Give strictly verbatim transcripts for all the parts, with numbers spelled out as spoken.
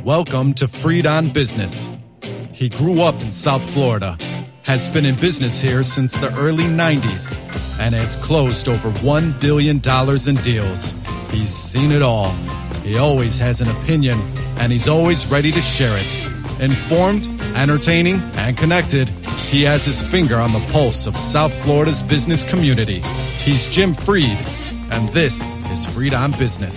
Welcome to Freed on Business. He grew up in South Florida, has been in business here since the early nineties, and has closed over one billion dollars in deals. He's seen it all. He always has an opinion, and he's always ready to share it. Informed, entertaining, and connected, he has his finger on the pulse of South Florida's business community. He's Jim Freed, and this is Freed on Business.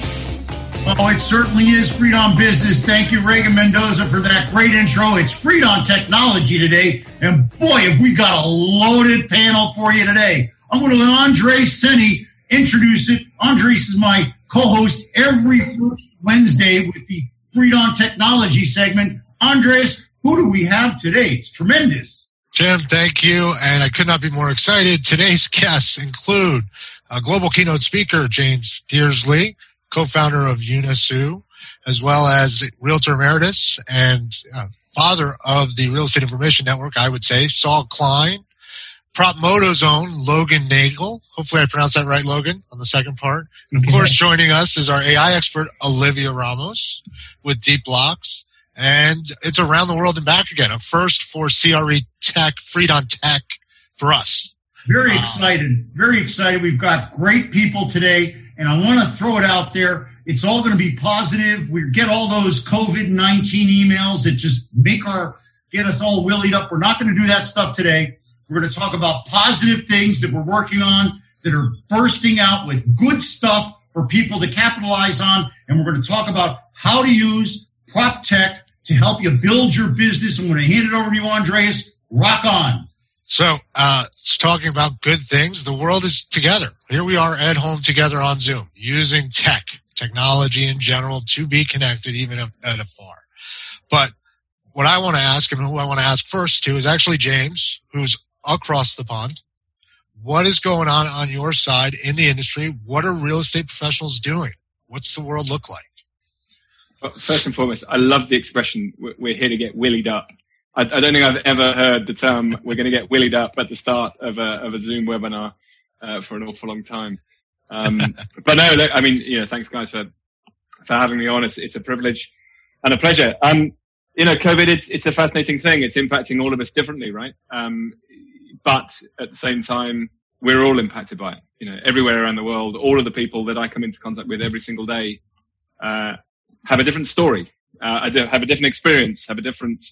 Oh, it certainly is Freed on Business. Thank you, Reagan Mendoza, for that great intro. It's Freed on Technology today, and boy, have we got a loaded panel for you today. I'm going to let Andres Senni introduce it. Andres is my co-host every first Wednesday with the Freed on Technology segment. Andres, who do we have today? It's tremendous. Jim, thank you, and I could not be more excited. Today's guests include a global keynote speaker, James Dearsley, co-founder of Unisue, as well as Realtor Emeritus and uh, father of the Real Estate Information Network, I would say, Saul Klein. PropMoto's own Logan Nagel. Hopefully I pronounced that right, Logan, on the second part. And of course, joining us is our A I expert, Olivia Ramos, with Deep Blocks. And it's around the world and back again, a first for C R E Tech, Freed on Tech for us. Very excited. Very excited. We've got great people today, and I want to throw it out there. It's all going to be positive. We get all those COVID nineteen emails that just make our, get us all willied up. We're not going to do that stuff today. We're going to talk about positive things that we're working on that are bursting out with good stuff for people to capitalize on. And we're going to talk about how to use prop tech to help you build your business. I'm going to hand it over to you, Andreas. Rock on. So, uh, talking about good things, the world is together. Here we are at home together on Zoom, using tech, technology in general to be connected even at afar. But what I want to ask, and who I want to ask first to, is actually James, who's across the pond. What is going on on your side in the industry? What are real estate professionals doing? What's the world look like? Well, first and foremost, I love the expression, we're here to get willied up. I, I don't think I've ever heard the term, we're going to get willied up at the start of a, of a Zoom webinar uh, for an awful long time. Um, but no, look, I mean, you know, thanks guys for, for having me on. It's, it's a privilege and a pleasure. Um, you know, COVID, it's, it's a fascinating thing. It's impacting all of us differently, right? Um, but at the same time, we're all impacted by it. You know, everywhere around the world, all of the people that I come into contact with every single day, uh, have a different story, uh, have a different experience, have a different,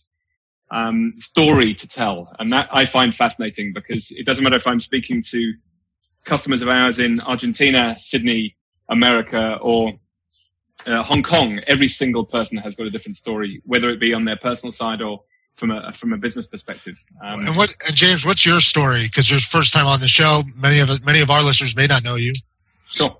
um, story to tell. And that I find fascinating because it doesn't matter if I'm speaking to customers of ours in Argentina, Sydney, America, or uh, Hong Kong. Every single person has got a different story, whether it be on their personal side or from a from a business perspective. Um, and what and James, what's your story? Because you're the first time on the show. Many of many of our listeners may not know you. Sure.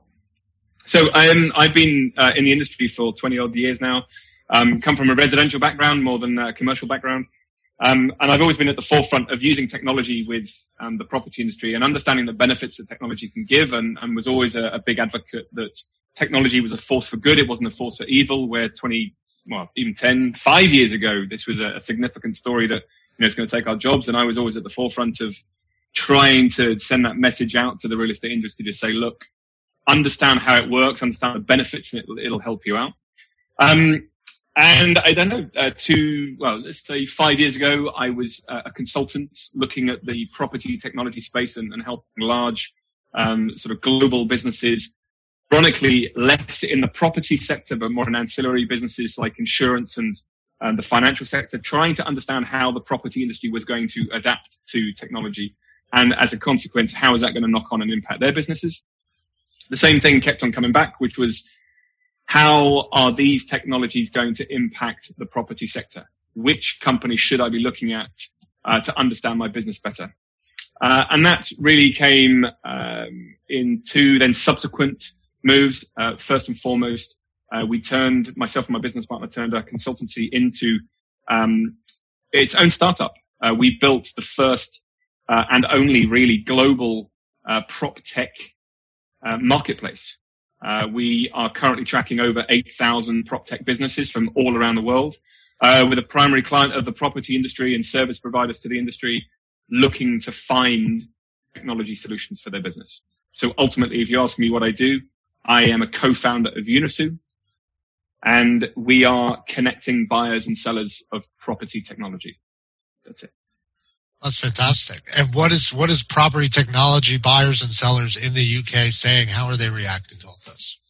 So um, I've been uh, in the industry for twenty odd years now. Um, come from a residential background more than a commercial background. Um, and I've always been at the forefront of using technology with um, the property industry and understanding the benefits that technology can give, and, and was always a, a big advocate that technology was a force for good. It wasn't a force for evil, where twenty, well, even ten, five years ago, this was a, a significant story that, you know, it's going to take our jobs. And I was always at the forefront of trying to send that message out to the real estate industry to say, look, understand how it works, understand the benefits, and it'll, it'll help you out. Um, And I don't know, uh, two, well, let's say five years ago, I was uh, a consultant looking at the property technology space and, and helping large, um, sort of global businesses, ironically less in the property sector, but more in ancillary businesses like insurance and, and the financial sector, trying to understand how the property industry was going to adapt to technology. And as a consequence, how is that going to knock on and impact their businesses? The same thing kept on coming back, which was, how are these technologies going to impact the property sector? Which company should I be looking at uh, to understand my business better? Uh, and that really came um, in two then subsequent moves. Uh, first and foremost, uh, we turned, myself and my business partner turned our consultancy into um, its own startup. Uh, we built the first uh, and only really global uh, prop tech uh, marketplace. Uh, we are currently tracking over eight thousand prop tech businesses from all around the world, uh, with a primary client of the property industry and service providers to the industry looking to find technology solutions for their business. So ultimately, if you ask me what I do, I am a co-founder of Unisue. And we are connecting buyers and sellers of property technology. That's it. That's fantastic. And what is what is property technology buyers and sellers in the U K saying? How are they reacting to all this?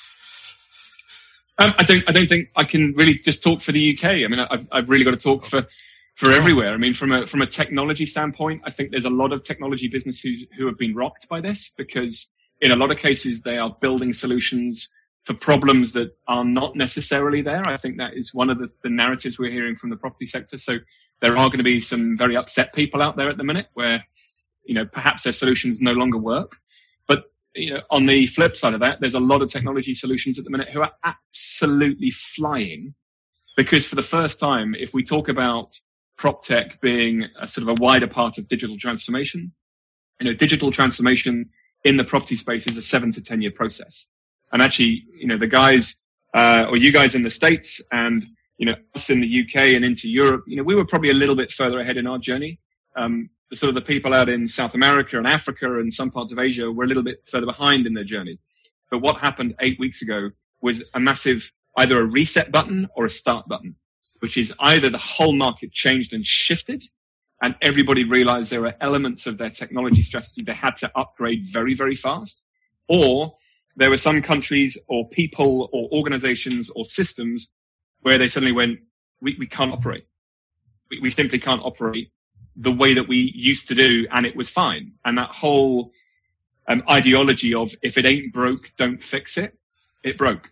Um, I don't I don't think I can really just talk for the U K. I mean, I've I've really got to talk for for everywhere. I mean, from a from a technology standpoint, I think there's a lot of technology businesses who have been rocked by this, because in a lot of cases they are building solutions for problems that are not necessarily there. I think that is one of the, the narratives we're hearing from the property sector. So there are going to be some very upset people out there at the minute where, you know, perhaps their solutions no longer work. But, you know, on the flip side of that, there's a lot of technology solutions at the minute who are absolutely flying, because for the first time, if we talk about prop tech being a sort of a wider part of digital transformation, you know, digital transformation in the property space is a seven to ten year process. And actually, you know, the guys, uh, or you guys in the States and, you know, us in the U K and into Europe, you know, we were probably a little bit further ahead in our journey. Um, the sort of the people out in South America and Africa and some parts of Asia were a little bit further behind in their journey. But what happened eight weeks ago was a massive, either a reset button or a start button, which is either the whole market changed and shifted and everybody realized there were elements of their technology strategy they had to upgrade very, very fast, or there were some countries or people or organizations or systems where they suddenly went, we, we can't operate. We, we simply can't operate the way that we used to do, and it was fine. And that whole um, ideology of if it ain't broke, don't fix it, it broke.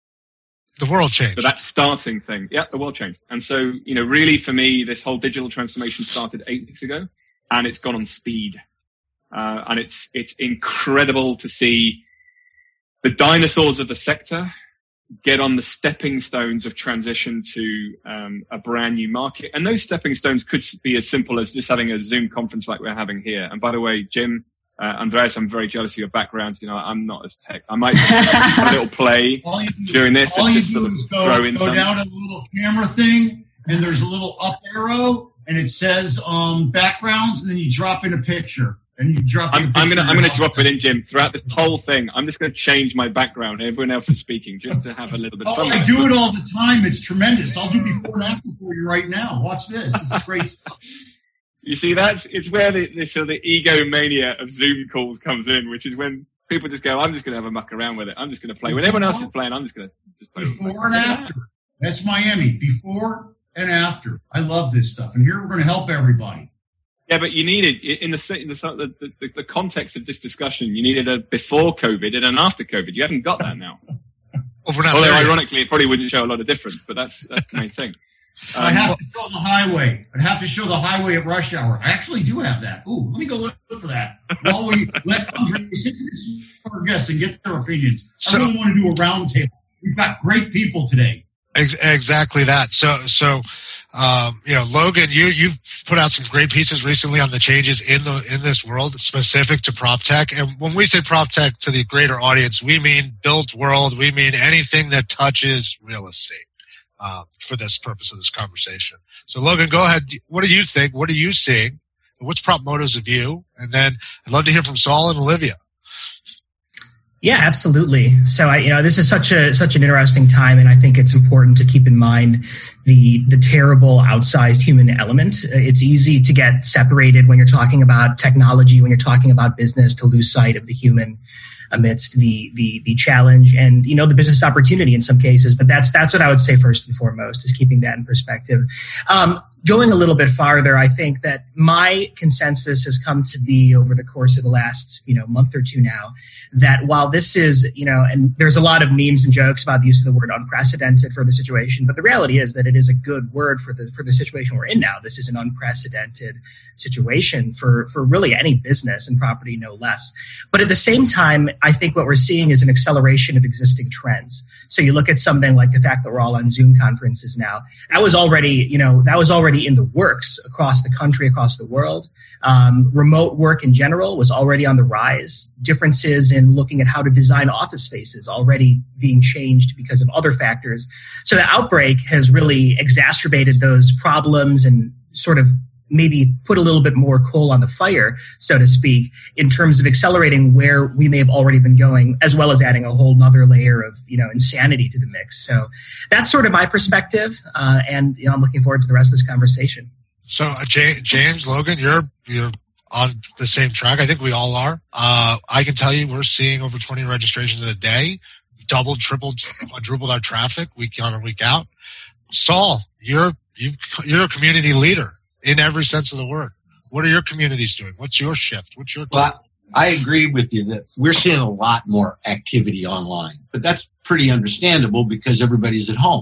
The world changed. So that starting thing, yeah, the world changed. And so, you know, really for me, this whole digital transformation started eight weeks ago, and it's gone on speed. Uh, and it's it's incredible to see the dinosaurs of the sector get on the stepping stones of transition to um, a brand new market. And those stepping stones could be as simple as just having a Zoom conference like we're having here. And by the way, Jim, uh, Andreas, I'm very jealous of your backgrounds. You know, I'm not as tech. I might have a little play do, during this and just sort of go, throw in go some. Go down to the little camera thing, and there's a little up arrow, and it says um, backgrounds, and then you drop in a picture. And you drop I'm, I'm gonna, I'm gonna drop it in, Jim, throughout this whole thing. I'm just gonna change my background. Everyone else is speaking just to have a little bit of oh, fun. I do it all the time. It's tremendous. I'll do before and after for you right now. Watch this. This is great stuff. You see, that's, it's where the, the sort of the egomania of Zoom calls comes in, which is when people just go, I'm just gonna have a muck around with it. I'm just gonna play. When everyone else is playing, I'm just gonna just play. Before and after. That's Miami. Before and after. I love this stuff. And here we're gonna help everybody. Yeah, but you needed, in the, in the, the, the context of this discussion, you needed a before COVID and an after COVID. You haven't got that now. Well, we're not Although, there ironically, it probably wouldn't show a lot of difference, but that's that's the main thing. Um, I'd have to show the highway. I'd have to show the highway at rush hour. I actually do have that. Ooh, let me go look for that. While we let Andres introduce our guests and get their opinions. So, I really want to do a round table. We've got great people today. Ex- exactly that. So, so, um, you know, Logan, you, you've put out some great pieces recently on the changes in the, in this world specific to prop tech. And when we say prop tech to the greater audience, we mean built world. We mean anything that touches real estate, uh, for this purpose of this conversation. So Logan, go ahead. What do you think? What are you seeing? What's PropModo's view? And then I'd love to hear from Saul and Olivia. Yeah, absolutely. So I, you know, this is such a such an interesting time, and I think it's important to keep in mind the the terrible outsized human element. It's easy to get separated when you're talking about technology, when you're talking about business, to lose sight of the human amidst the the the challenge and, you know, the business opportunity in some cases. But that's that's what I would say first and foremost, is keeping that in perspective. Um, going a little bit farther, I think that my consensus has come to be over the course of the last, you know, month or two now, that while this is, you know, and there's a lot of memes and jokes about the use of the word unprecedented for the situation, but the reality is that it is a good word for the for the situation we're in now. This is an unprecedented situation for for really any business and property, no less. But at the same time, I think what we're seeing is an acceleration of existing trends. So you look at something like the fact that we're all on Zoom conferences now. That was already, you know, that was already in the works across the country, across the world. Um, remote work in general was already on the rise. Differences in looking at how to design office spaces already being changed because of other factors. So the outbreak has really exacerbated those problems and sort of maybe put a little bit more coal on the fire, so to speak, in terms of accelerating where we may have already been going, as well as adding a whole nother layer of, you know, insanity to the mix. So that's sort of my perspective, uh, and you know, I'm looking forward to the rest of this conversation. So, uh, J- James, Logan, you're you're on the same track. I think we all are. Uh, I can tell you, we're seeing over twenty registrations a day, doubled, tripled, quadrupled our traffic week on and week out. Saul, you're you've, you're a community leader in every sense of the word. What are your communities doing? What's your shift? What's your well, I agree with you that we're seeing a lot more activity online, but that's pretty understandable because everybody's at home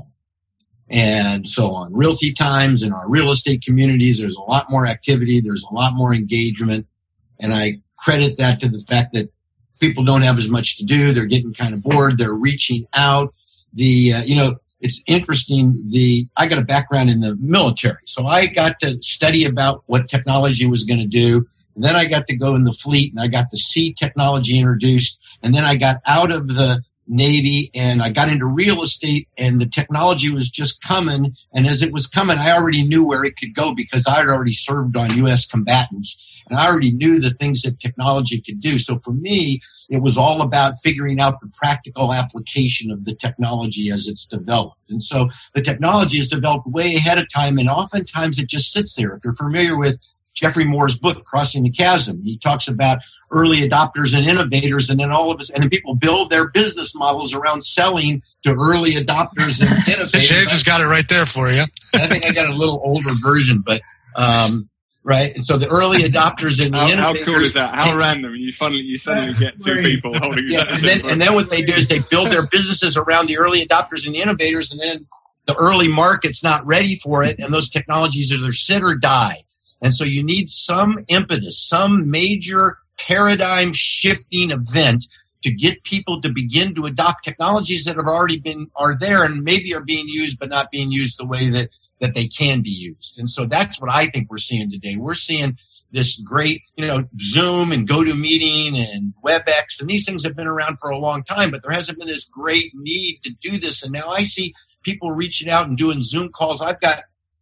and so on. Realty Times and our real estate communities, there's a lot more activity. There's a lot more engagement. And I credit that to the fact that people don't have as much to do. They're getting kind of bored. They're reaching out. The, uh, you know, it's interesting. The, I got a background in the military, so I got to study about what technology was going to do. And then I got to go in the fleet and I got to see technology introduced. And then I got out of the Navy and I got into real estate and the technology was just coming. And as it was coming, I already knew where it could go because I had already served on U S combatants. And I already knew the things that technology could do. So for me, it was all about figuring out the practical application of the technology as it's developed. And so the technology is developed way ahead of time, and oftentimes it just sits there. If you're familiar with Jeffrey Moore's book, Crossing the Chasm, he talks about early adopters and innovators, and then all of us, and then people build their business models around selling to early adopters and innovators. James has got it right there for you. I think I got a little older version, but um right, and so the early adopters and the how, innovators. How cool is that? How and, random! You finally, you suddenly get two people holding. Yeah, and then, and then what they do is they build their businesses around the early adopters and the innovators, and then the early market's not ready for it, and those technologies either sit or die. And so you need some impetus, some major paradigm shifting event to get people to begin to adopt technologies that have already been, are there and maybe are being used, but not being used the way that, that they can be used. And so that's what I think we're seeing today. We're seeing this great, you know, Zoom and GoToMeeting and WebEx, and these things have been around for a long time, but there hasn't been this great need to do this. And now I see people reaching out and doing Zoom calls. I've got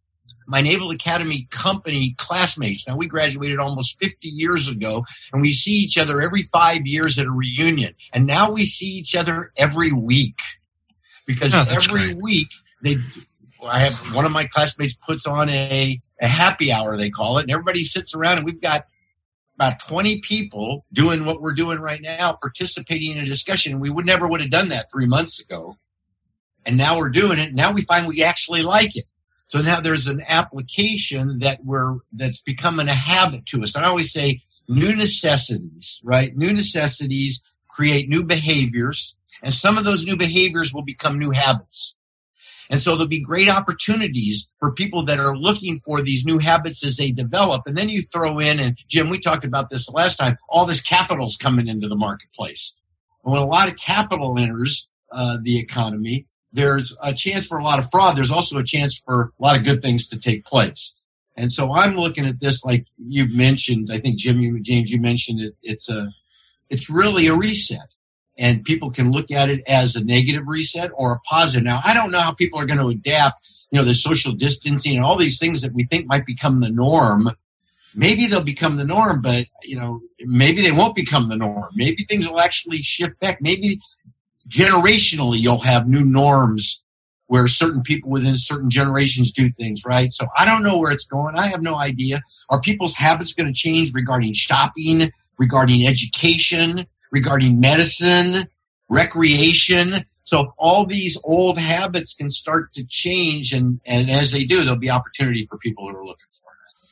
my Naval Academy company classmates. Now, we graduated almost fifty years ago, and we see each other every five years at a reunion. And now we see each other every week because oh, every great. week they, I have one of my classmates puts on a, a happy hour, they call it, and everybody sits around, and we've got about twenty people doing what we're doing right now, participating in a discussion. And we would never would have done that three months ago. And now we're doing it. Now we find we actually like it. So now there's an application that we're, that's becoming a habit to us. And I always say new necessities, right? New necessities create new behaviors, and some of those new behaviors will become new habits. And so there'll be great opportunities for people that are looking for these new habits as they develop. And then you throw in, and Jim, we talked about this last time, all this capital's coming into the marketplace. And when a lot of capital enters uh, the economy, there's a chance for a lot of fraud. There's also a chance for a lot of good things to take place. And so I'm looking at this like you've mentioned. I think, Jim, you, James, you mentioned it. It's a, it's really a reset. And people can look at it as a negative reset or a positive. Now, I don't know how people are going to adapt, you know, the social distancing and all these things that we think might become the norm. Maybe they'll become the norm, but, you know, maybe they won't become the norm. Maybe things will actually shift back. Maybe generationally you'll have new norms where certain people within certain generations do things, right? So I don't know where it's going. I have no idea. Are people's habits going to change regarding shopping, regarding education, regarding medicine, recreation? So all these old habits can start to change, and, and as they do, there'll be opportunity for people who are looking for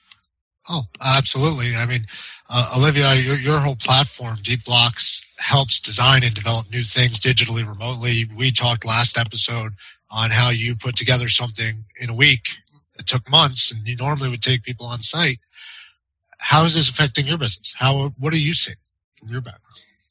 it. Oh, absolutely. I mean, uh, Olivia, your, your whole platform, Deep Blocks, helps design and develop new things digitally, remotely. We talked last episode on how you put together something in a week. It took months, and you normally would take people on site. How is this affecting your business? How, what are you seeing from your background?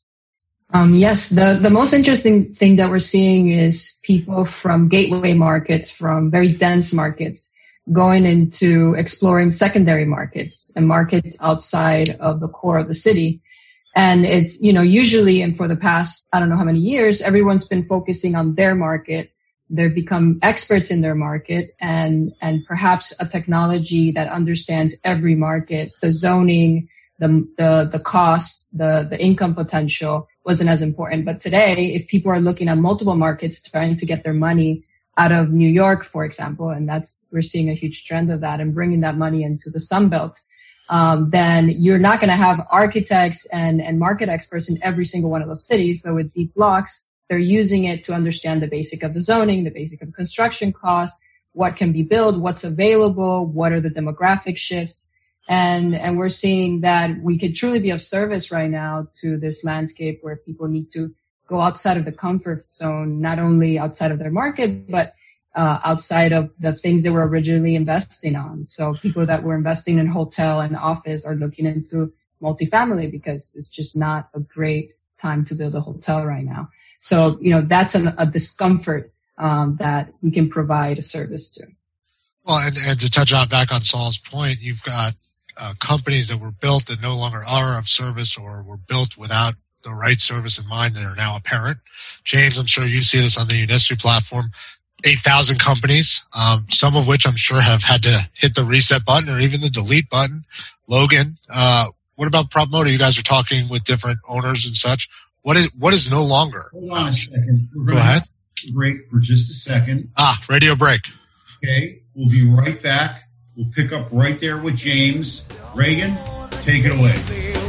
Um, yes, the, the most interesting thing that we're seeing is people from gateway markets, from very dense markets, going into exploring secondary markets and markets outside of the core of the city. And it's, you know, usually, and for the past, I don't know how many years, everyone's been focusing on their market, They've become experts in their market, and, and perhaps a technology that understands every market, the zoning, the, the, the cost, the, the income potential wasn't as important. But today, if people are looking at multiple markets trying to get their money out of New York, for example, and that's, we're seeing a huge trend of that and bringing that money into the Sun Belt, um, then you're not going to have architects and, and market experts in every single one of those cities. But with Deep Blocks, they're using it to understand the basic of the zoning, the basic of construction costs, what can be built, what's available, what are the demographic shifts. And, and we're seeing that we could truly be of service right now to this landscape where people need to go outside of the comfort zone, not only outside of their market, but uh, outside of the things they were originally investing on. So people that were investing in hotel and office are looking into multifamily because it's just not a great time to build a hotel right now. So, you know, that's an, a discomfort um, that we can provide a service to. Well, and, and to touch on back on Saul's point, you've got uh, companies that were built that no longer are of service or were built without the right service in mind that are now apparent. James, I'm sure you see this on the Unissu platform. eight thousand companies, um, some of which I'm sure have had to hit the reset button or even the delete button. Logan, uh, what about PropModo? You guys are talking with different owners and such. What is what is no longer? Hold on a second. We're Go ahead. Break for just a second. Ah, radio break. Okay, we'll be right back. We'll pick up right there with James. Reagan, take it away.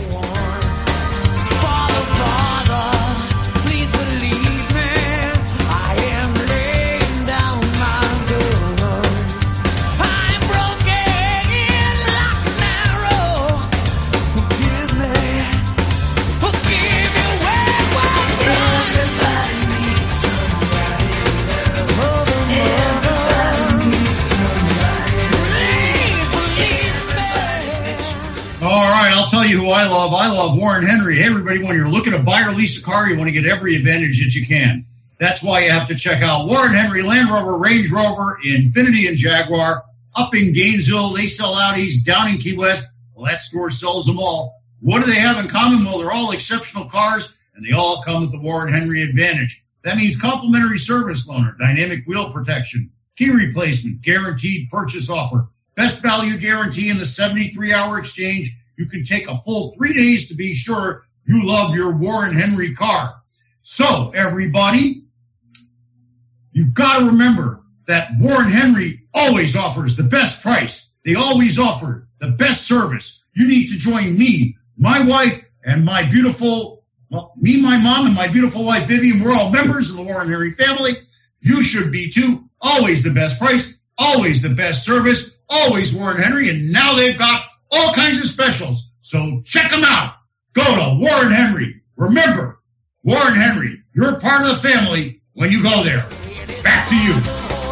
I'll tell you who I love. I love Warren Henry. Hey, everybody, when you're looking to buy or lease a car, you want to get every advantage that you can. That's why you have to check out Warren Henry, Land Rover, Range Rover, Infiniti, and Jaguar. Up in Gainesville, they sell Audis. Down in Key West, well, that store sells them all. What do they have in common? Well, they're all exceptional cars, and they all come with the Warren Henry advantage. That means complimentary service loaner, dynamic wheel protection, key replacement, guaranteed purchase offer, best value guarantee in the seventy-three hour exchange. You can take a full three days to be sure you love your Warren Henry car. So, everybody, you've got to remember that Warren Henry always offers the best price. They always offer the best service. You need to join me, my wife, and my beautiful, well, me, my mom, and my beautiful wife, Vivian. We're all members of the Warren Henry family. You should be too. Always the best price, always the best service, always Warren Henry, and now they've got all kinds of specials. So check them out. Go to Warren Henry. Remember, Warren Henry, you're part of the family when you go there. Back to you.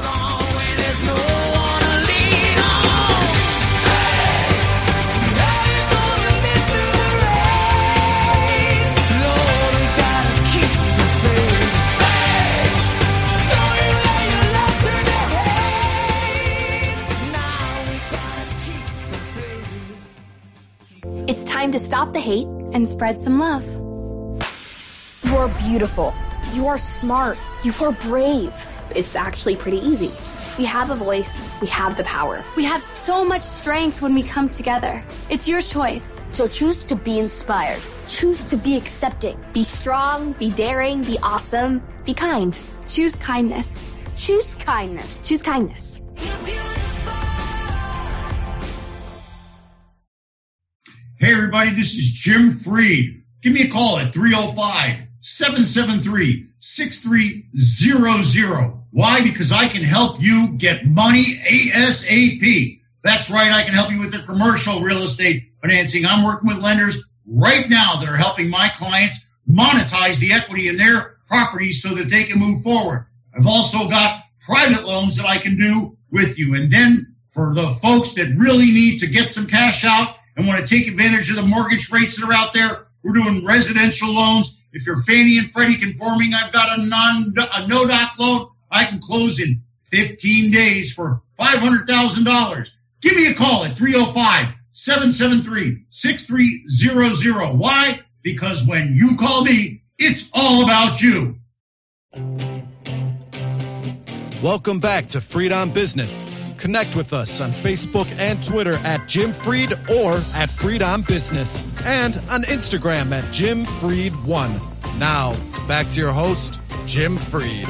It's time to stop the hate and spread some love. You're beautiful. You are smart. You are brave. It's actually pretty easy. We have a voice. We have the power. We have so much strength when we come together. It's your choice. So choose to be inspired. Choose to be accepting. Be strong. Be daring. Be awesome. Be kind. Choose kindness. Choose kindness. Choose kindness. Hey, everybody, this is Jim Freed. Give me a call at three oh five, seven seven three, six three zero zero. Why? Because I can help you get money ASAP. That's right. I can help you with your commercial real estate financing. I'm working with lenders right now that are helping my clients monetize the equity in their properties so that they can move forward. I've also got private loans that I can do with you. And then for the folks that really need to get some cash out and want to take advantage of the mortgage rates that are out there, we're doing residential loans. If you're Fannie and Freddie conforming, I've got a non, a no-doc loan. I can close in fifteen days for five hundred thousand dollars. Give me a call at three oh five, seven seven three, six three zero zero. Why? Because when you call me, it's all about you. Welcome back to Freed on Business. Connect with us on Facebook and Twitter at Jim Freed or at Freed on Business, and on Instagram at Jim Freed one. Now, back to your host, Jim Freed.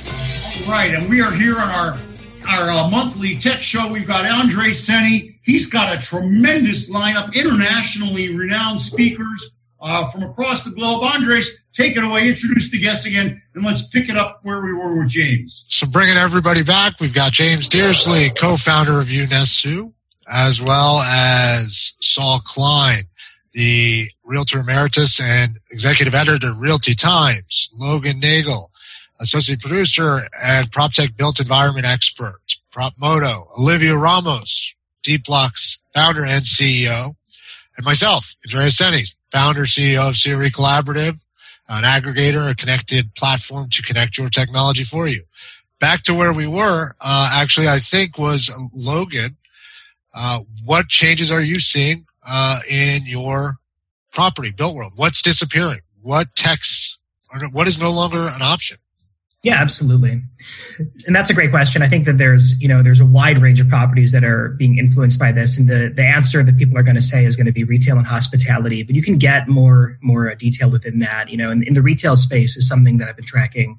All right, and we are here on our our uh, monthly tech show. We've got Andre Seni. He's got a tremendous lineup, internationally renowned speakers uh, from across the globe. Andres, take it away. Introduce the guests again, and let's pick it up where we were with James. So bringing everybody back, we've got James Dearsley, co-founder of Unesu, as well as Saul Klein, the Realtor Emeritus and Executive Editor, Realty Times, Logan Nagel, Associate Producer and PropTech Built Environment Expert, PropMoto, Olivia Ramos, DeepBlock's founder and C E O, and myself, Andreas Seni, founder, C E O of C R E Collaborative, an aggregator, a connected platform to connect your technology for you. Back to where we were, uh, actually, I think was Logan. Uh, what changes are you seeing uh, in your property built world? What's disappearing? What techs are, what is no longer an option? Yeah, absolutely. And that's a great question. I think that there's, you know, there's a wide range of properties that are being influenced by this. And the, the answer that people are going to say is going to be retail and hospitality, but you can get more, more detail within that. You know, in, in the retail space is something that I've been tracking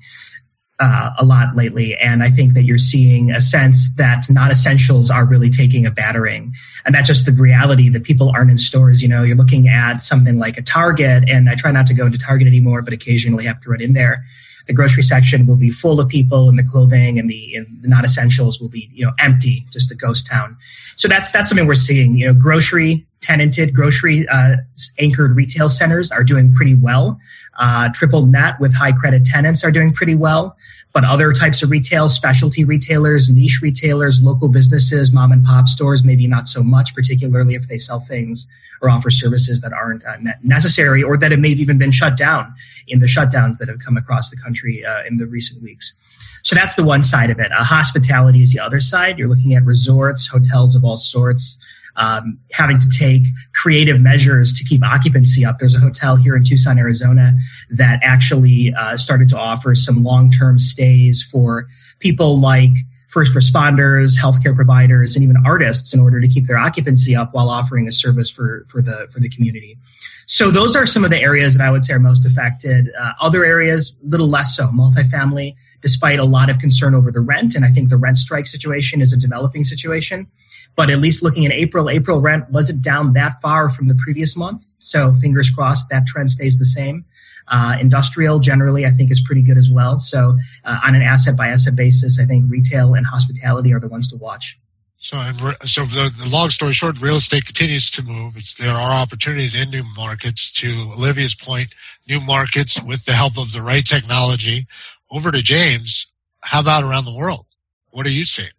uh, a lot lately. And I think that you're seeing a sense that non-essentials are really taking a battering. And that's just the reality that people aren't in stores. You know, you're looking at something like a Target, and I try not to go into Target anymore, but occasionally have to run in there. The grocery section will be full of people, and the clothing and the, and the non-essentials will be, you know, empty, just a ghost town. So that's that's something we're seeing. You know, grocery tenanted, grocery uh, anchored retail centers are doing pretty well. Uh, triple net with high credit tenants are doing pretty well. But other types of retail, specialty retailers, niche retailers, local businesses, mom and pop stores, maybe not so much, particularly if they sell things or offer services that aren't uh, necessary, or that have maybe even been shut down in the shutdowns that have come across the country uh, in the recent weeks. So that's the one side of it. Uh, hospitality is the other side. You're looking at resorts, hotels of all sorts, um, having to take creative measures to keep occupancy up. There's a hotel here in Tucson, Arizona, that actually uh, started to offer some long-term stays for people like first responders, healthcare providers, and even artists in order to keep their occupancy up while offering a service for, for the for the community. So those are some of the areas that I would say are most affected. Uh, other areas, a little less so. Multifamily, despite a lot of concern over the rent, and I think the rent strike situation is a developing situation. But at least looking at April, April rent wasn't down that far from the previous month. So fingers crossed that trend stays the same. Uh, industrial generally, I think, is pretty good as well. So uh, on an asset by asset basis, I think retail and hospitality are the ones to watch. So, and so the, the long story short, real estate continues to move. It's, there are opportunities in new markets. To Olivia's point, new markets with the help of the right technology. Over to James. How about around the world? What are you seeing?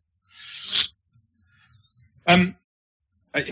Um, I,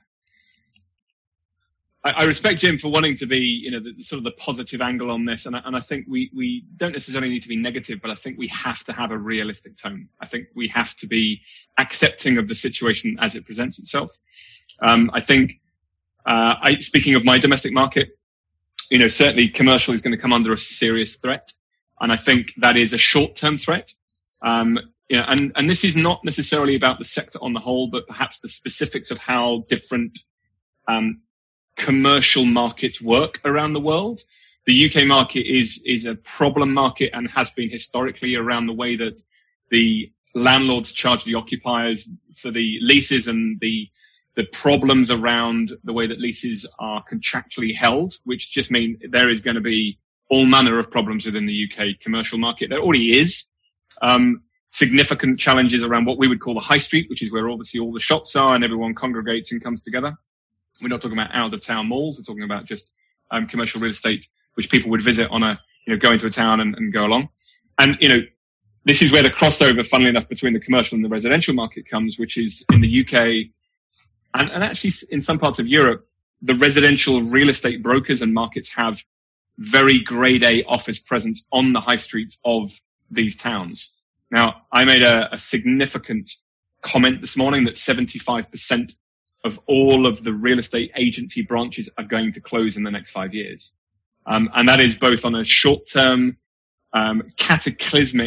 I respect Jim for wanting to be, you know, the, sort of the positive angle on this, and I, and I think we, we don't necessarily need to be negative, but I think we have to have a realistic tone. I think we have to be accepting of the situation as it presents itself. Um, I think, uh, I, speaking of my domestic market, you know, certainly commercial is going to come under a serious threat, and I think that is a short-term threat. Um, you know, and, and this is not necessarily about the sector on the whole, but perhaps the specifics of how different, um, commercial markets work around the world. The U K market is is a problem market and has been historically around the way that the landlords charge the occupiers for the leases and the the problems around the way that leases are contractually held, which just mean there is going to be all manner of problems within the U K commercial market. There already is um significant challenges around what we would call the high street, which is where obviously all the shops are and everyone congregates and comes together. We're not talking about out-of-town malls. We're talking about just um, commercial real estate, which people would visit on a, you know, go into a town and, and go along. And, you know, this is where the crossover, funnily enough, between the commercial and the residential market comes, which is in the U K and, and actually in some parts of Europe, the residential real estate brokers and markets have very grade A office presence on the high streets of these towns. Now, I made a, a significant comment this morning that seventy-five percent of all of the real estate agency branches are going to close in the next five years. Um, and that is both on a short-term, um, cataclysmic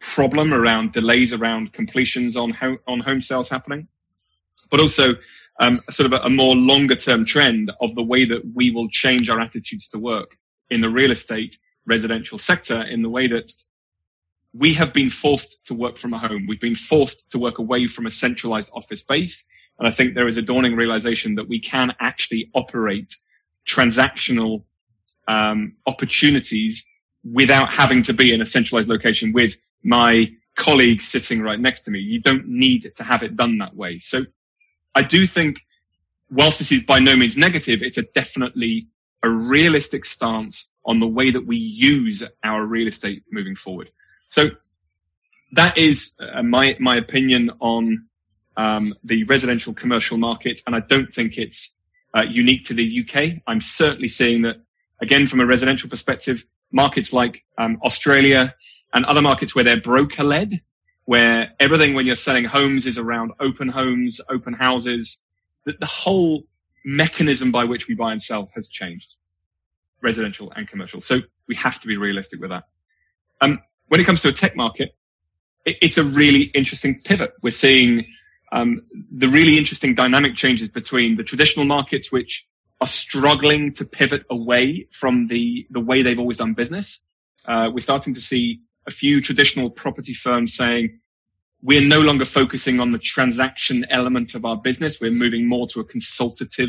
problem around delays around completions on home, on home sales happening, but also um, sort of a, a more longer term trend of the way that we will change our attitudes to work in the real estate residential sector, in the way that we have been forced to work from home. We've been forced to work away from a centralized office base. And I think there is a dawning realization that we can actually operate transactional um, opportunities without having to be in a centralized location with my colleague sitting right next to me. You don't need to have it done that way. So I do think, whilst this is by no means negative, it's a definitely a realistic stance on the way that we use our real estate moving forward. So that is uh, my my opinion on um, the residential commercial market, and I don't think it's uh, unique to the U K. I'm certainly seeing that, again, from a residential perspective, markets like um, Australia and other markets where they're broker-led, where everything when you're selling homes is around open homes, open houses, that the whole mechanism by which we buy and sell has changed, residential and commercial. So we have to be realistic with that. Um, when it comes to a tech market, it, it's a really interesting pivot. We're seeing um, the really interesting dynamic changes between the traditional markets, which are struggling to pivot away from the, the way they've always done business. Uh, we're starting to see a few traditional property firms saying, we're no longer focusing on the transaction element of our business. We're moving more to a consultative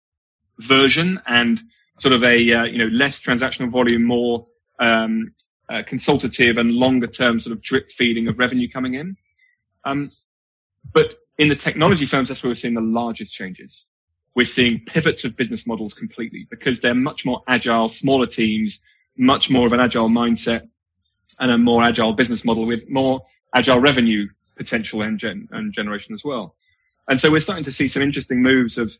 version and sort of a, uh, you know, less transactional volume, more, um, uh, consultative and longer term sort of drip feeding of revenue coming in. Um, but in the technology firms, that's where we're seeing the largest changes. We're seeing pivots of business models completely because they're much more agile, smaller teams, much more of an agile mindset and a more agile business model with more agile revenue potential and, gen- and generation as well. And so we're starting to see some interesting moves of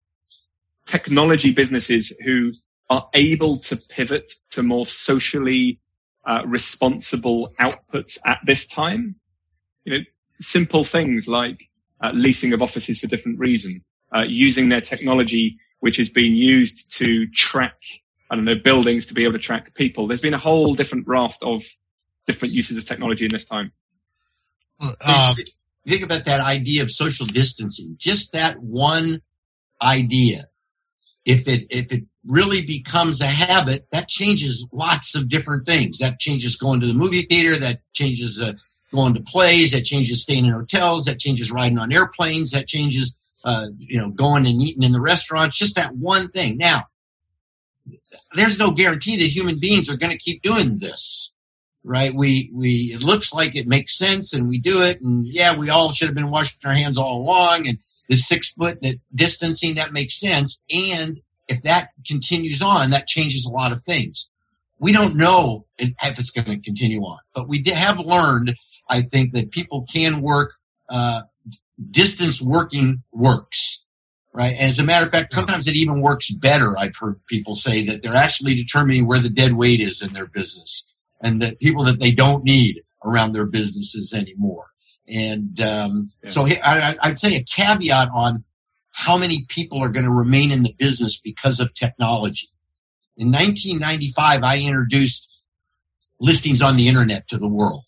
technology businesses who are able to pivot to more socially uh, responsible outputs at this time. You know, simple things like uh, leasing of offices for different reasons, uh, using their technology, which is being used to track, I don't know, buildings to be able to track people. There's been a whole different raft of different uses of technology in this time. Um, Think about that idea of social distancing. Just that one idea. If it, if it really becomes a habit, that changes lots of different things. That changes going to the movie theater. That changes uh, going to plays. That changes staying in hotels. That changes riding on airplanes. That changes, uh, you know, going and eating in the restaurants. Just that one thing. Now, there's no guarantee that human beings are going to keep doing this, right? We, we, it looks like it makes sense and we do it. And yeah, we all should have been washing our hands all along. And the six foot distancing, that makes sense. And if that continues on, that changes a lot of things. We don't know if it's going to continue on, but we have learned, I think, that people can work, uh, distance working works, right? And as a matter of fact, sometimes it even works better. I've heard people say that they're actually determining where the dead weight is in their business and that people that they don't need around their businesses anymore. And um yeah. so I, I'd say a caveat on how many people are going to remain in the business because of technology. In nineteen ninety-five, I introduced listings on the internet to the world.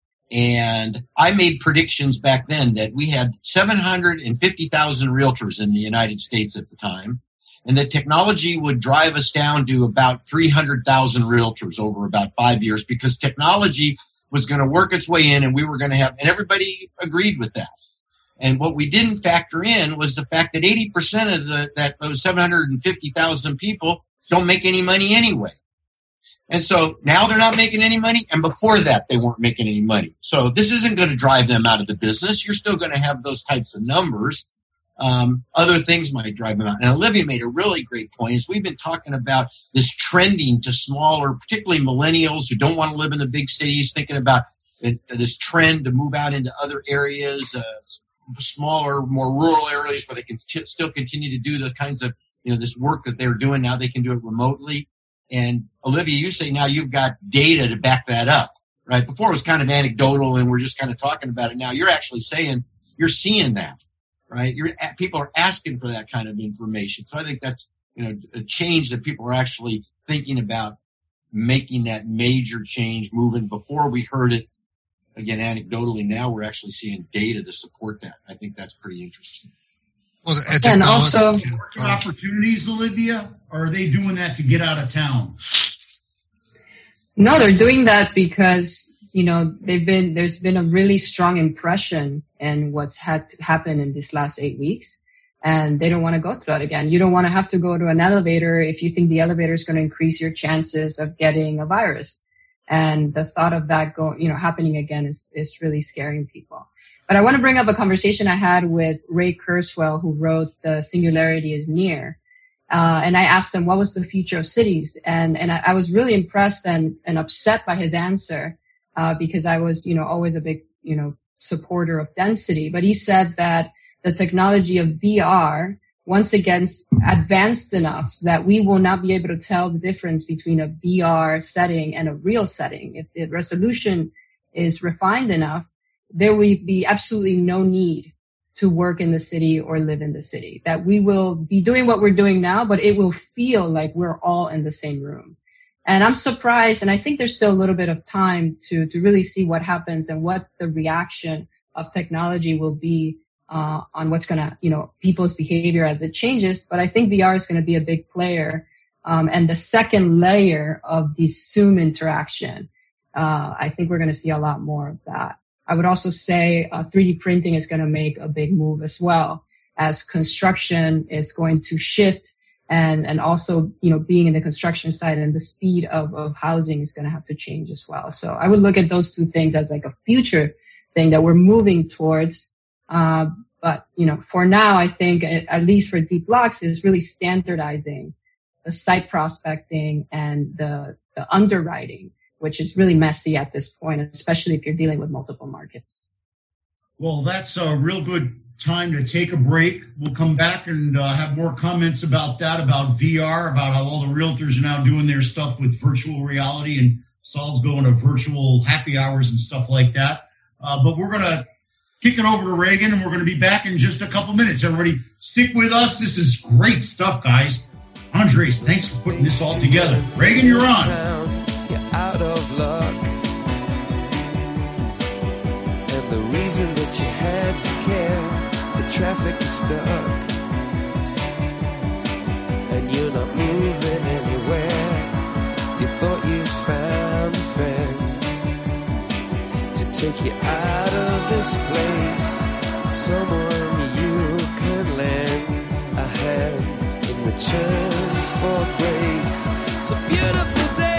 And I made predictions back then that we had seven hundred fifty thousand realtors in the United States at the time, and that technology would drive us down to about three hundred thousand realtors over about five years because technology was going to work its way in and we were going to have, and everybody agreed with that. And what we didn't factor in was the fact that eighty percent of the, that those seven hundred fifty thousand people don't make any money anyway. And so now they're not making any money, and before that they weren't making any money. So this isn't going to drive them out of the business. You're still going to have those types of numbers. Um, other things might drive them out. And Olivia made a really great point is we've been talking about this trending to smaller, particularly millennials who don't want to live in the big cities, thinking about this trend to move out into other areas, uh, smaller, more rural areas where they can t- still continue to do the kinds of, you know, this work that they're doing. Now they can do it remotely. And Olivia, you say now you've got data to back that up, right? Before it was kind of anecdotal and we're just kind of talking about it. Now you're actually saying you're seeing that. Right? You're, people are asking for that kind of information. So I think that's, you know, a change that people are actually thinking about making that major change moving. Before we heard it again, anecdotally, now we're actually seeing data to support that. I think that's pretty interesting. Well, and also working opportunities, Olivia, or are they doing that to get out of town? No, they're doing that because, you know, they've been, there's been a really strong impression in what's had to happen in these last eight weeks. And they don't want to go through that again. You don't want to have to go to an elevator if you think the elevator is going to increase your chances of getting a virus. And the thought of that going, you know, happening again is, is really scaring people. But I want to bring up a conversation I had with Ray Kurzweil, who wrote The Singularity is Near. Uh, and I asked him, what was the future of cities? And, and I, I was really impressed and, and upset by his answer, uh, because I was, you know, always a big, you know, supporter of density. But he said that the technology of V R, once again, advanced enough so that we will not be able to tell the difference between a V R setting and a real setting. If the resolution is refined enough, there will be absolutely no need to work in the city or live in the city. That we will be doing what we're doing now, but it will feel like we're all in the same room. And I'm surprised, and I think there's still a little bit of time to, to really see what happens and what the reaction of technology will be uh on what's going to, you know, people's behavior as it changes. But I think V R is going to be a big player. Um, and the second layer of the Zoom interaction, uh, I think we're going to see a lot more of that. I would also say uh, three D printing is going to make a big move as well, as construction is going to shift, and, and also, you know, being in the construction side and the speed of, of housing is going to have to change as well. So I would look at those two things as like a future thing that we're moving towards. Uh, but, you know, for now, I think at least for Deep Blocks is really standardizing the site prospecting and the, the underwriting, which is really messy at this point, especially if you're dealing with multiple markets. Well, that's a real good time to take a break. We'll come back and uh, have more comments about that, about V R, about how all the realtors are now doing their stuff with virtual reality, and Saul's going to virtual happy hours and stuff like that. Uh, but we're going to kick it over to Reagan, and we're going to be back in just a couple minutes. Everybody, stick with us. This is great stuff, guys. Andres, thanks for putting this all together. Reagan, you're on. Out of luck, and the reason that you had to care, the traffic is stuck, and you're not moving anywhere. You thought you found a friend to take you out of this place, someone you could lend a hand in return for grace. It's a beautiful day.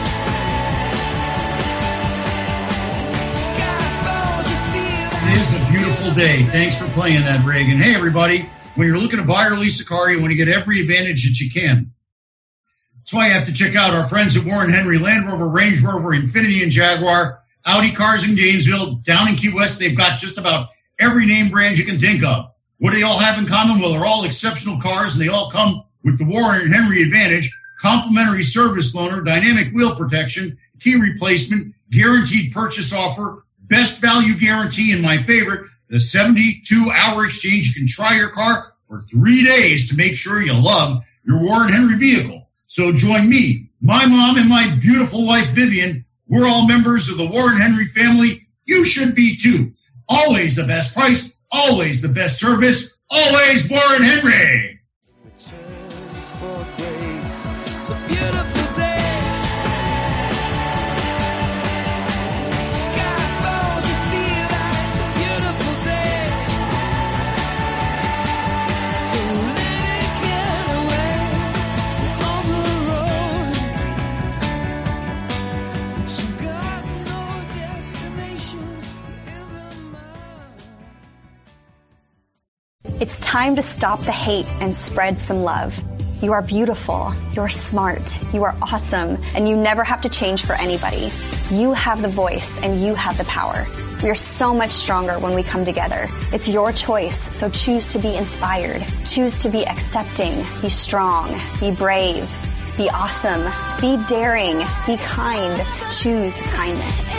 It is a beautiful day. Thanks for playing that, Reagan. Hey, everybody. When you're looking to buy or lease a car, you want to get every advantage that you can. That's why you have to check out our friends at Warren Henry, Land Rover, Range Rover, Infiniti, and Jaguar, Audi cars in Gainesville, down in Key West. They've got just about every name brand you can think of. What do they all have in common? Well, they're all exceptional cars, and they all come with the Warren Henry Advantage, complimentary service loaner, dynamic wheel protection, key replacement, guaranteed purchase offer, best value guarantee, and my favorite, the seventy-two hour exchange. You can try your car for three days to make sure you love your Warren Henry vehicle. So join me, my mom, and my beautiful wife, Vivian. We're all members of the Warren Henry family. You should be too. Always the best price, always the best service, always Warren Henry. Return for grace. It's a beautiful day. It's time to stop the hate and spread some love. You are beautiful, you're smart, you are awesome, and you never have to change for anybody. You have the voice and you have the power. We are so much stronger when we come together. It's your choice, so choose to be inspired. Choose to be accepting, be strong, be brave, be awesome, be daring, be kind. Choose kindness.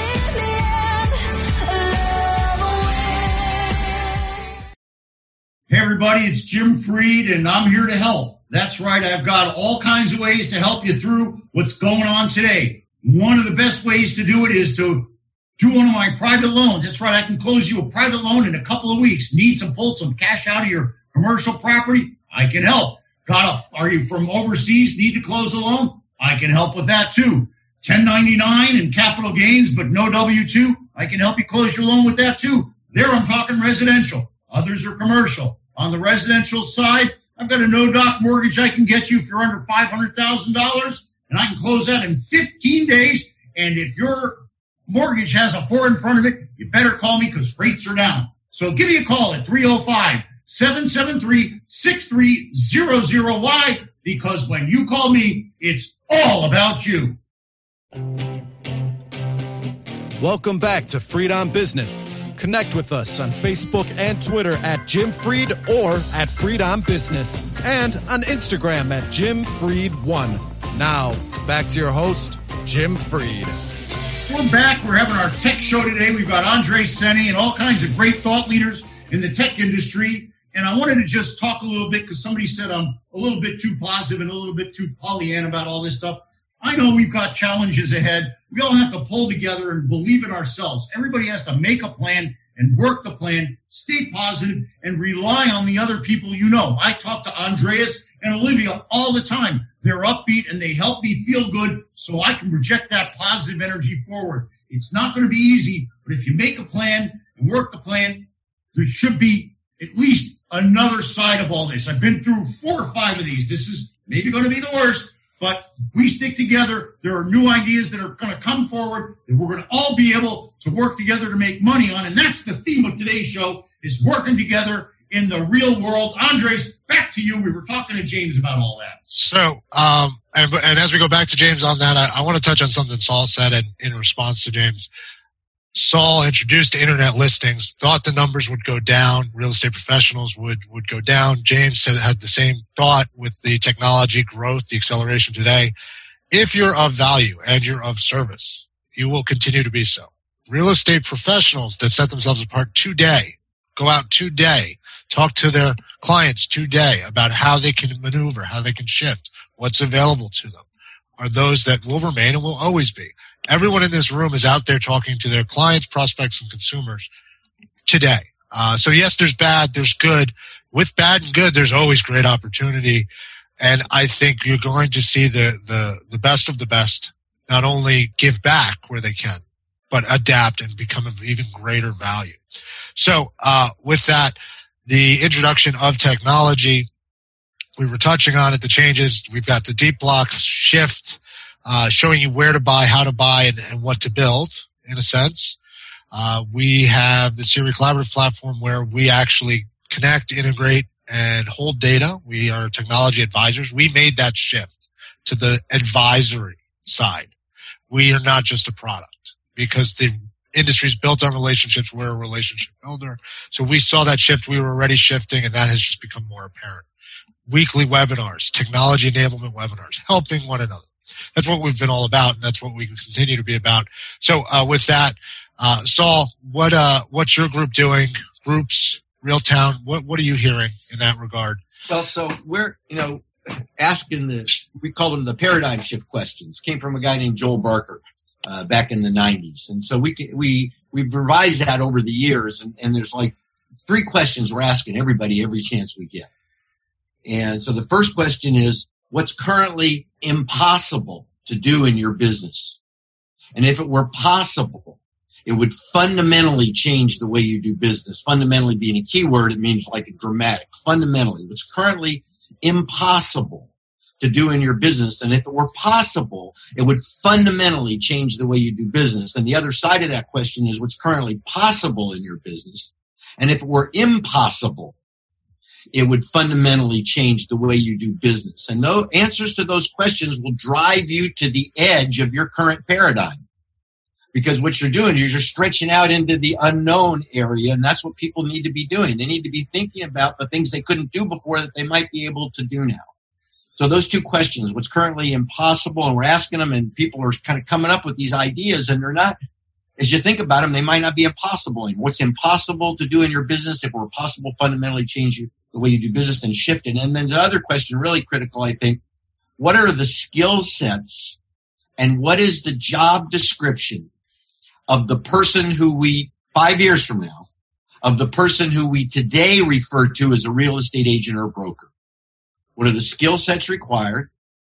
Hey everybody, it's Jim Freed, and I'm here to help. That's right, I've got all kinds of ways to help you through what's going on today. One of the best ways to do it is to do one of my private loans. That's right. I can close you a private loan in a couple of weeks. Need some pull some cash out of your commercial property? I can help. Got a, are you from overseas? Need to close a loan? I can help with that too. ten ninety-nine and capital gains, but no W two. I can help you close your loan with that too. There I'm talking residential. Others are commercial. On the residential side, I've got a no-doc mortgage I can get you if you're under five hundred thousand dollars, and I can close that in fifteen days. And if your mortgage has a four in front of it, you better call me because rates are down. So give me a call at three oh five, seven seven three, six three zero zero. Why? Because when you call me, it's all about you. Welcome back to Freed on Business. Connect with us on Facebook and Twitter at Jim Freed or at Freed on Business, and on Instagram at Jim Freed one. Now, back to your host, Jim Freed. We're back. We're having our tech show today. We've got Andre Seni and all kinds of great thought leaders in the tech industry. And I wanted to just talk a little bit because somebody said I'm a little bit too positive and a little bit too Pollyanna about all this stuff. I know we've got challenges ahead. We all have to pull together and believe in ourselves. Everybody has to make a plan and work the plan, stay positive, and rely on the other people you know. I talk to Andreas and Olivia all the time. They're upbeat and they help me feel good so I can project that positive energy forward. It's not going to be easy, but if you make a plan and work the plan, there should be at least another side of all this. I've been through four or five of these. This is maybe going to be the worst, but we stick together. There are new ideas that are going to come forward that we're going to all be able to work together to make money on. And that's the theme of today's show, is working together in the real world. Andres, back to you. We were talking to James about all that. So, um, and, and as we go back to James on that, I, I want to touch on something Saul said in, in response to James. Saul introduced internet listings, thought the numbers would go down, real estate professionals would, would go down. James said had the same thought with the technology growth, the acceleration today. If you're of value and you're of service, you will continue to be so. Real estate professionals that set themselves apart today, go out today, talk to their clients today about how they can maneuver, how they can shift, what's available to them, are those that will remain and will always be. Everyone in this room is out there talking to their clients, prospects, and consumers today. Uh, so yes, there's bad, there's good. With bad and good, there's always great opportunity. And I think you're going to see the, the, the best of the best not only give back where they can, but adapt and become of even greater value. So, uh, with that, the introduction of technology, we were touching on it, the changes. We've got the deep block shift, uh, showing you where to buy, how to buy, and, and what to build, in a sense. Uh, we have the Siri Collaborative platform where we actually connect, integrate, and hold data. We are technology advisors. We made that shift to the advisory side. We are not just a product because the industry's built on relationships. We're a relationship builder. So we saw that shift. We were already shifting, and that has just become more apparent. Weekly webinars, technology enablement webinars, helping one another. That's what we've been all about, and that's what we continue to be about. So uh, with that, uh, Saul, what uh, what's your group doing? Groups, Realtown, what what are you hearing in that regard? Well, so we're, you know, asking the, we call them the paradigm shift questions. Came from a guy named Joel Barker uh, back in the nineties. And so we we we've revised that over the years, and, and there's like three questions we're asking everybody every chance we get. And so the first question is, what's currently impossible to do in your business? And if it were possible, it would fundamentally change the way you do business. Fundamentally being a key word, it means like a dramatic. Fundamentally, what's currently impossible to do in your business. And if it were possible, it would fundamentally change the way you do business. And the other side of that question is what's currently possible in your business. And if it were impossible, it would fundamentally change the way you do business. And no answers to those questions will drive you to the edge of your current paradigm. Because what you're doing is you're stretching out into the unknown area, and that's what people need to be doing. They need to be thinking about the things they couldn't do before that they might be able to do now. So those two questions, what's currently impossible, and we're asking them, and people are kind of coming up with these ideas, and they're not, as you think about them, they might not be impossible. And what's impossible to do in your business, if it were possible, fundamentally change you, the way you do business and shift it. And then the other question, really critical, I think, what are the skill sets and what is the job description of the person who we, five years from now, of the person who we today refer to as a real estate agent or broker? What are the skill sets required?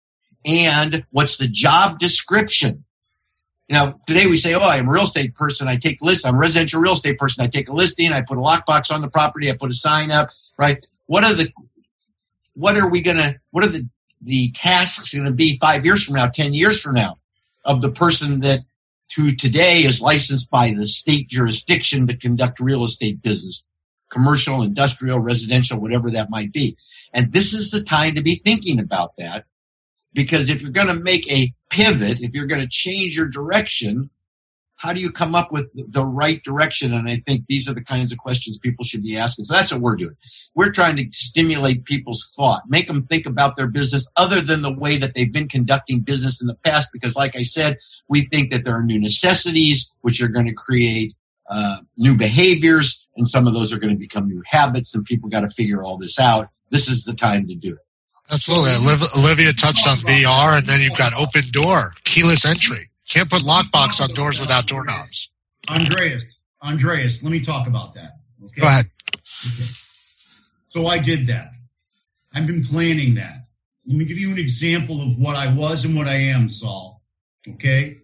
And what's the job description? You know, today we say, oh, I'm a real estate person. I take lists. I'm a residential real estate person. I take a listing. I put a lockbox on the property. I put a sign up, right? What are the, what are we going to, what are the, the tasks going to be five years from now, ten years from now of the person that who today is licensed by the state jurisdiction to conduct real estate business, commercial, industrial, residential, whatever that might be. And this is the time to be thinking about that, because if you're going to make a pivot, if you're going to change your direction, how do you come up with the right direction? And I think these are the kinds of questions people should be asking. So that's what we're doing. We're trying to stimulate people's thought, make them think about their business other than the way that they've been conducting business in the past. Because like I said, we think that there are new necessities which are going to create uh, new behaviors, and some of those are going to become new habits, and people got to figure all this out. This is the time to do it. Absolutely. Olivia touched on V R, and then you've got open door, keyless entry. Can't put lockbox on doors without doorknobs. Andreas, Andreas, let me talk about that. Okay? Go ahead. Okay. So I did that. I've been planning that. Let me give you an example of what I was and what I am, Saul. Okay?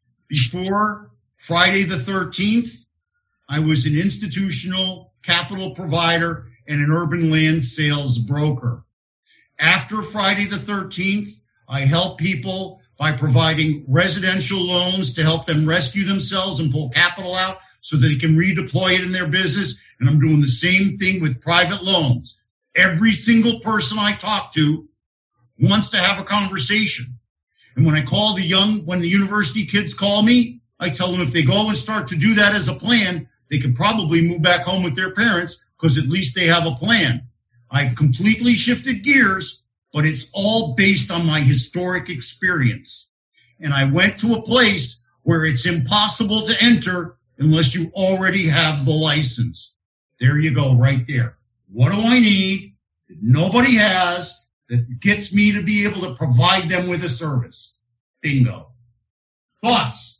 Before Friday the thirteenth, I was an institutional capital provider and an urban land sales broker. After Friday the thirteenth, I help people by providing residential loans to help them rescue themselves and pull capital out so that they can redeploy it in their business. And I'm doing the same thing with private loans. Every single person I talk to wants to have a conversation. And when I call the young, when the university kids call me, I tell them if they go and start to do that as a plan, they could probably move back home with their parents because at least they have a plan. I've completely shifted gears, but it's all based on my historic experience. And I went to a place where it's impossible to enter unless you already have the license. There you go, right there. What do I need that nobody has that gets me to be able to provide them with a service? Bingo. Thoughts?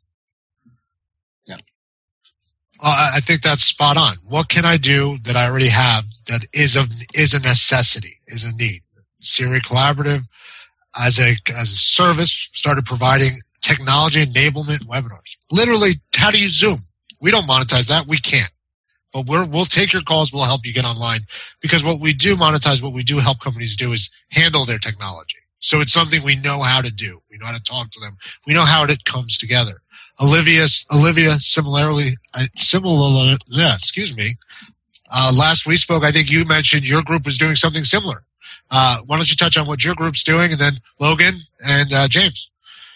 Yeah. Uh, I think that's spot on. What can I do that I already have that is a, is a necessity, is a need? Siri Collaborative, as a as a service, started providing technology enablement webinars. Literally, how do you Zoom? We don't monetize that. We can't. But we're, we'll take your calls. We'll help you get online, because what we do monetize, what we do help companies do is handle their technology. So it's something we know how to do. We know how to talk to them. We know how it comes together. Olivia, Olivia, similarly, uh, similar, yeah, excuse me. Uh, last we spoke, I think you mentioned your group was doing something similar. Uh, why don't you touch on what your group's doing, and then Logan and uh, James.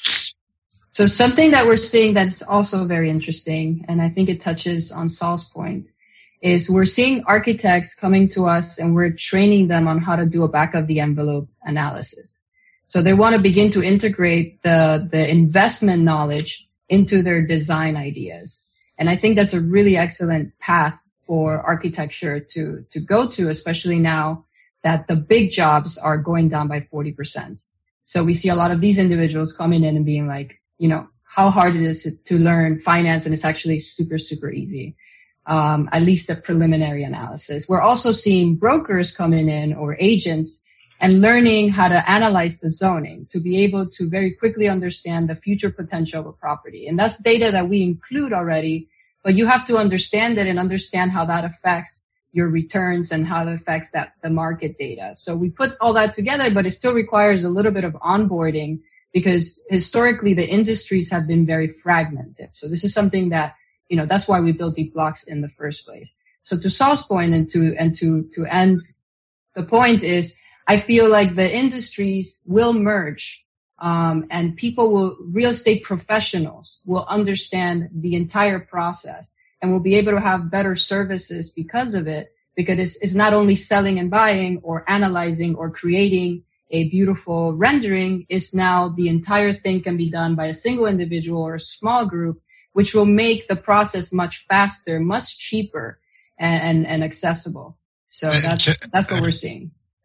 So something that we're seeing that's also very interesting, and I think it touches on Saul's point, is we're seeing architects coming to us and we're training them on how to do a back of the envelope analysis. So they want to begin to integrate the, the investment knowledge into their design ideas. And I think that's a really excellent path for architecture to, to go to, especially now that the big jobs are going down by forty percent. So we see a lot of these individuals coming in and being like, you know, how hard it is to learn finance, and it's actually super, super easy. Um, at least a preliminary analysis. We're also seeing brokers coming in, or agents, and learning how to analyze the zoning to be able to very quickly understand the future potential of a property. And that's data that we include already, but you have to understand it and understand how that affects your returns and how it affects that the market data. So we put all that together, but it still requires a little bit of onboarding, because historically the industries have been very fragmented. So this is something that, you know, that's why we built Deep Blocks in the first place. So to Saul's point, and to and to to end the point is, I feel like the industries will merge, um, and people will, real estate professionals will understand the entire process and will be able to have better services because of it, because it's, it's not only selling and buying or analyzing or creating a beautiful rendering. It's now the entire thing can be done by a single individual or a small group, which will make the process much faster, much cheaper, and, and, and accessible. So that's, that's what we're seeing.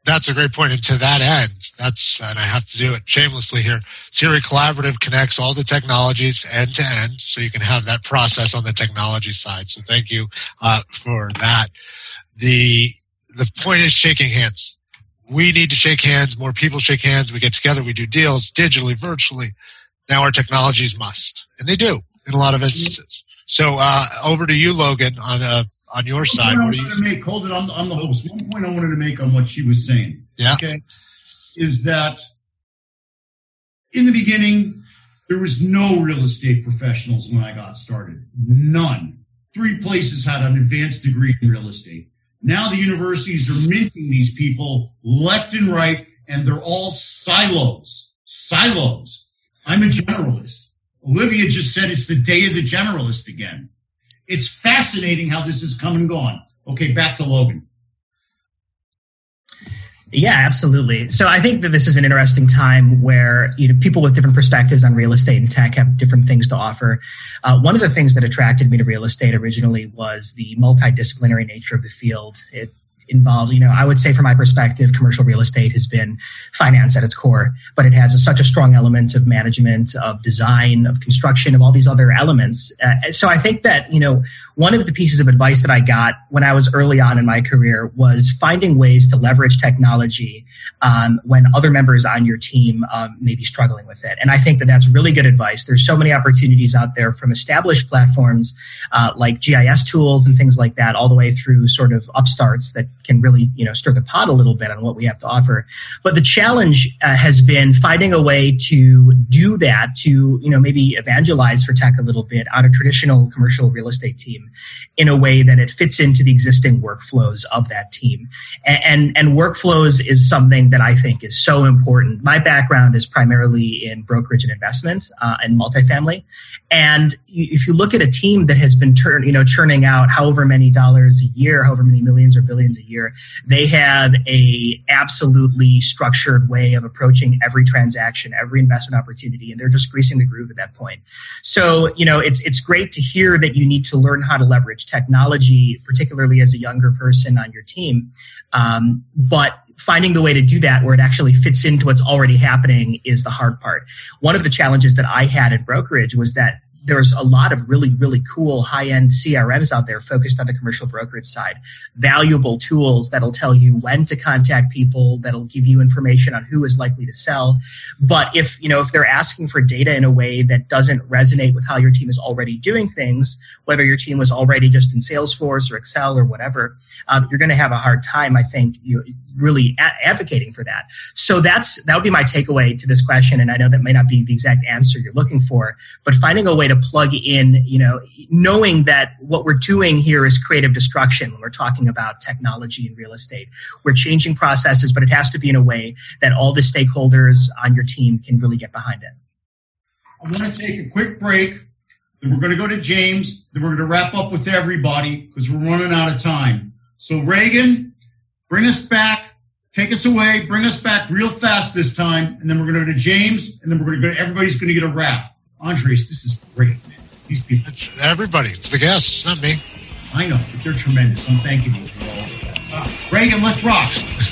That's a great point. And to that end, that's, and I have to do it shamelessly here, Siri Collaborative connects all the technologies end to end, so you can have that process on the technology side. So thank you uh, for that. The the point is shaking hands. We need to shake hands. More people shake hands. We get together. We do deals digitally, virtually. Now our technologies must, and they do in a lot of instances. So uh, over to you, Logan, on uh, on your side. What what I are wanted you? to make, hold it, I'm, I'm the host. One point I wanted to make on what she was saying. Yeah. Okay. Is that in the beginning, there was no real estate professionals when I got started. None. Three places had an advanced degree in real estate. Now the universities are minting these people left and right, and they're all silos. Silos. I'm a generalist. Olivia just said it's the day of the generalist again. It's fascinating how this has come and gone. Okay, back to Logan. Yeah, absolutely. So I think that this is an interesting time where, you know, people with different perspectives on real estate and tech have different things to offer. Uh, one of the things that attracted me to real estate originally was the multidisciplinary nature of the field. It involves, you know, I would say from my perspective, commercial real estate has been finance at its core, but it has a, such a strong element of management, of design, of construction, of all these other elements. Uh, so I think that, you know, one of the pieces of advice that I got when I was early on in my career was finding ways to leverage technology um, when other members on your team um, may be struggling with it. And I think that that's really good advice. There's so many opportunities out there from established platforms uh, like G I S tools and things like that, all the way through sort of upstarts that can really, you know, stir the pot a little bit on what we have to offer. But the challenge uh, has been finding a way to do that, to, you know, maybe evangelize for tech a little bit on a traditional commercial real estate team in a way that it fits into the existing workflows of that team. And, and, and workflows is something that I think is so important. My background is primarily in brokerage and investment uh, and multifamily. And if you look at a team that has been turn, you know, churning out however many dollars a year, however many millions or billions a year, they have a absolutely structured way of approaching every transaction, every investment opportunity, and they're just greasing the groove at that point. So, you know, it's it's great to hear that you need to learn how to leverage technology, particularly as a younger person on your team. Um, but finding the way to do that where it actually fits into what's already happening is the hard part. One of the challenges that I had in brokerage was that there's a lot of really, really cool high-end C R Ms out there focused on the commercial brokerage side. Valuable tools that'll tell you when to contact people, that'll give you information on who is likely to sell. But if, you know, if they're asking for data in a way that doesn't resonate with how your team is already doing things, whether your team was already just in Salesforce or Excel or whatever, um, you're going to have a hard time, I think, you know, really a- advocating for that. So that's that would be my takeaway to this question. And I know that may not be the exact answer you're looking for, but finding a way to plug in, you know, knowing that what we're doing here is creative destruction when we're talking about technology and real estate. We're changing processes, but it has to be in a way that all the stakeholders on your team can really get behind it. I'm going to take a quick break. Then we're going to go to James. Then we're going to wrap up with everybody because we're running out of time. So Reagan, bring us back. Take us away. Bring us back real fast this time. And then we're going to go to James. And then we're going to go. Everybody's going to get a wrap. Andres, this is great, man. These people. It's everybody. It's the guests, not me. I know, but they're tremendous. I'm thanking you for all of that. Uh, Reagan, let's rock.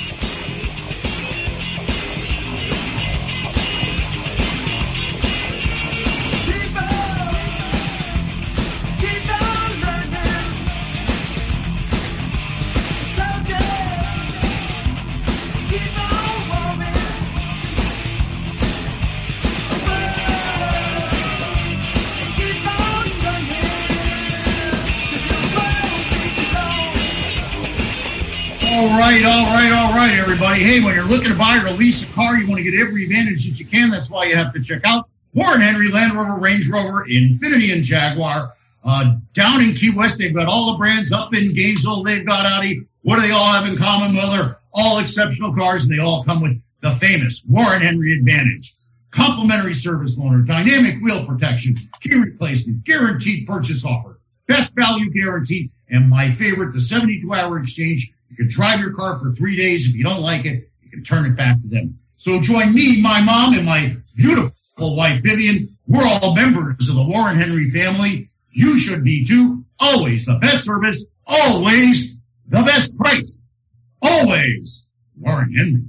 All right, all right, all right, everybody. Hey, when you're looking to buy or lease a car, you want to get every advantage that you can. That's why you have to check out Warren Henry, Land Rover, Range Rover, Infiniti, and Jaguar. Uh, down in Key West, they've got all the brands. Up in Gainesville, they've got Audi. What do they all have in common? Well, they're all exceptional cars, and they all come with the famous Warren Henry Advantage. Complimentary service loaner, dynamic wheel protection, key replacement, guaranteed purchase offer, best value guarantee, and my favorite, the seventy-two hour exchange. You can drive your car for three days. If you don't like it, you can turn it back to them. So join me, my mom, and my beautiful wife, Vivian. We're all members of the Warren Henry family. You should be too. Always the best service. Always the best price. Always Warren Henry.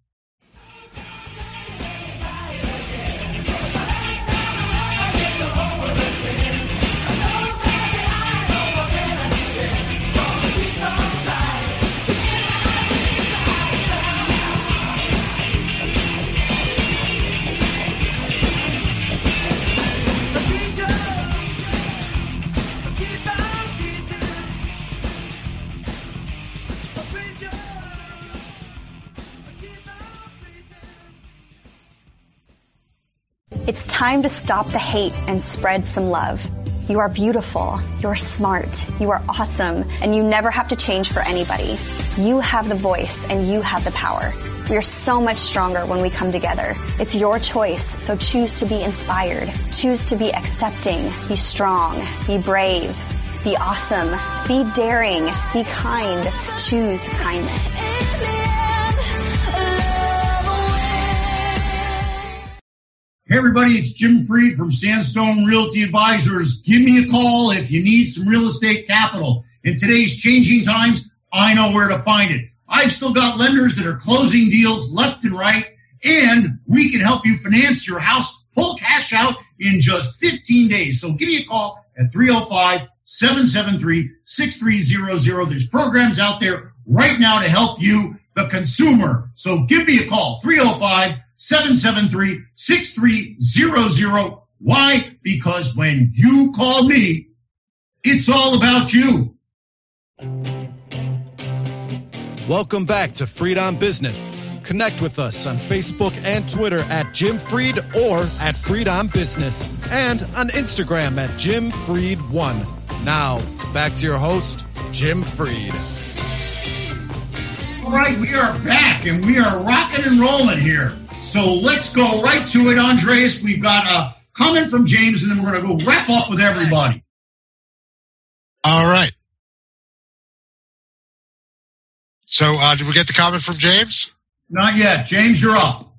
It's time to stop the hate and spread some love. You are beautiful, you're smart, you are awesome, and you never have to change for anybody. You have the voice and you have the power. We are so much stronger when we come together. It's your choice, so choose to be inspired. Choose to be accepting, be strong, be brave, be awesome, be daring, be kind. Choose kindness. Hey everybody, it's Jim Freed from Sandstone Realty Advisors. Give me a call if you need some real estate capital. In today's changing times, I know where to find it. I've still got lenders that are closing deals left and right, and we can help you finance your house full cash out in just fifteen days. So give me a call at three oh five, seven seven three, six three zero zero. There's programs out there right now to help you, the consumer. So give me a call, three oh five, seven seven three, six three zero zero. Why? Because when you call me, it's all about you. Welcome back to Freed on Business. Connect with us on Facebook and Twitter at Jim Freed or at Freed on Business, and on Instagram at Jim Freed one. Now, back to your host, Jim Freed. All right, we are back, and we are rocking and rolling here. So let's go right to it, Andreas. We've got a comment from James, and then we're going to go wrap up with everybody. All right. So uh, did we get the comment from James? Not yet. James, you're up.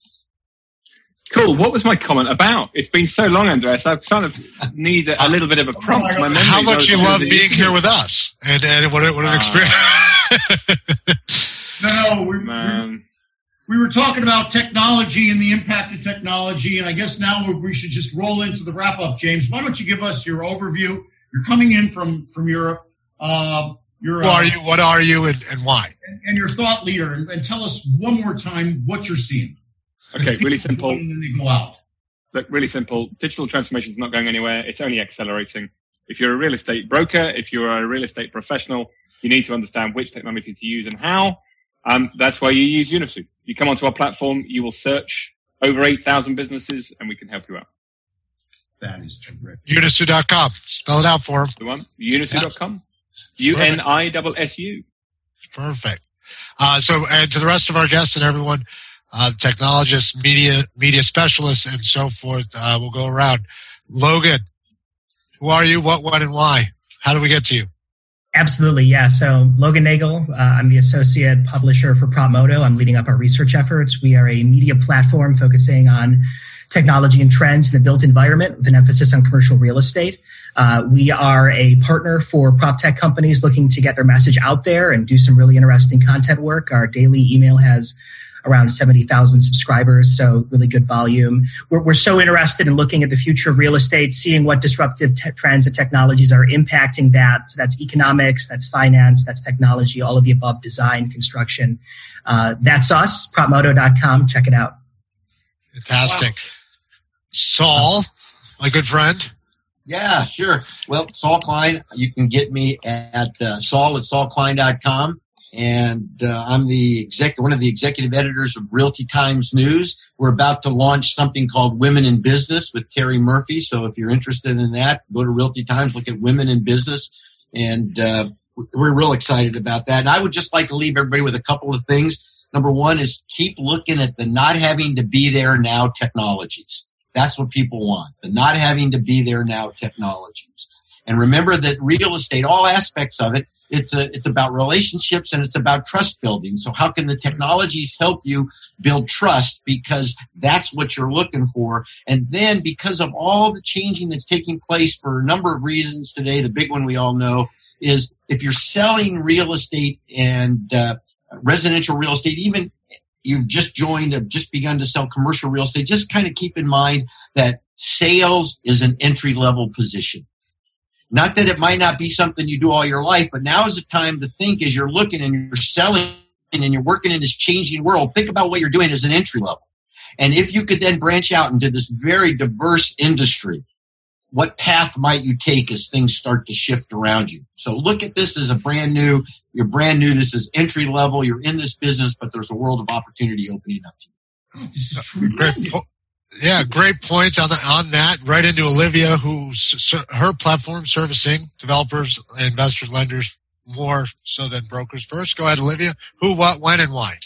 Cool. What was my comment about? It's been so long, Andreas. I kind of need a, a little bit of a prompt. Oh my memory How much you love being here with with us, and, and what, what an uh, experience. No, no, we, Man. we, we were talking about technology and the impact of technology, and I guess now we should just roll into the wrap-up. James, why don't you give us your overview? You're coming in from, from Europe. Uh, you're, Who uh, are you? What are you, and, and why? And, and your thought leader, and, and tell us one more time what you're seeing. Okay, really simple. And then they go out. Look, really simple. Digital transformation is not going anywhere. It's only accelerating. If you're a real estate broker, if you're a real estate professional, you need to understand which technology to use and how. Um, that's why you use Unisu. You come onto our platform, you will search over eight thousand businesses, and we can help you out. That is terrific. Unisu dot com. Spell it out for him. The one? Unisu dot com. U N I S S U. Perfect. Uh, so, and to the rest of our guests and everyone, uh, technologists, media, media specialists, and so forth, uh, we'll go around. Logan, who are you? What, when, and why? How do we get to you? Absolutely, yeah. So Logan Nagel, uh, I'm the associate publisher for PropMoto. I'm leading up our research efforts. We are a media platform focusing on technology and trends in the built environment with an emphasis on commercial real estate. Uh, we are a partner for prop tech companies looking to get their message out there and do some really interesting content work. Our daily email has around seventy thousand subscribers, so really good volume. We're, we're so interested in looking at the future of real estate, seeing what disruptive te- trends and technologies are impacting that. So that's economics, that's finance, that's technology, all of the above, design, construction. Uh, that's us, prop moto dot com. Check it out. Fantastic. Wow. Saul, my good friend. Yeah, sure. Well, Saul Klein, you can get me at uh, Saul at saul klein dot com. And uh, I'm the exec, one of the executive editors of Realty Times News. We're about to launch something called Women in Business with Terry Murphy. So if you're interested in that, go to Realty Times, look at Women in Business. And uh, we're real excited about that. And I would just like to leave everybody with a couple of things. Number one is keep looking at the not having to be there now technologies. That's what people want, the not having to be there now technologies. And remember that real estate, all aspects of it, it's a, it's about relationships and it's about trust building. So how can the technologies help you build trust? Because that's what you're looking for. And then because of all the changing that's taking place for a number of reasons today, the big one we all know is if you're selling real estate and uh, residential real estate, even you've just joined, have just begun to sell commercial real estate, just kind of keep in mind that sales is an entry-level position. Not that it might not be something you do all your life, but now is the time to think as you're looking and you're selling and you're working in this changing world, think about what you're doing as an entry level. And if you could then branch out into this very diverse industry, what path might you take as things start to shift around you? So look at this as a brand new, you're brand new, this is entry level, you're in this business, but there's a world of opportunity opening up to you. Oh, this is tremendous. Great. Yeah, great points on the, on that. Right into Olivia, who's her platform servicing developers, investors, lenders more so than brokers. First, go ahead, Olivia. Who, what, when, and why?